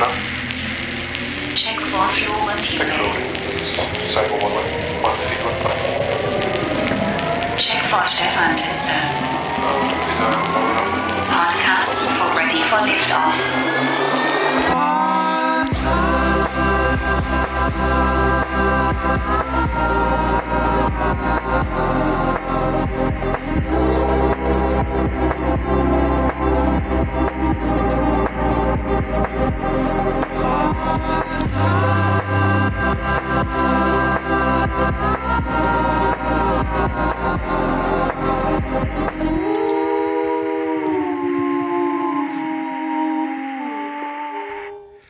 enough? Check for Florentin Check Bay. Cyber 115. Check for Stefan Titze.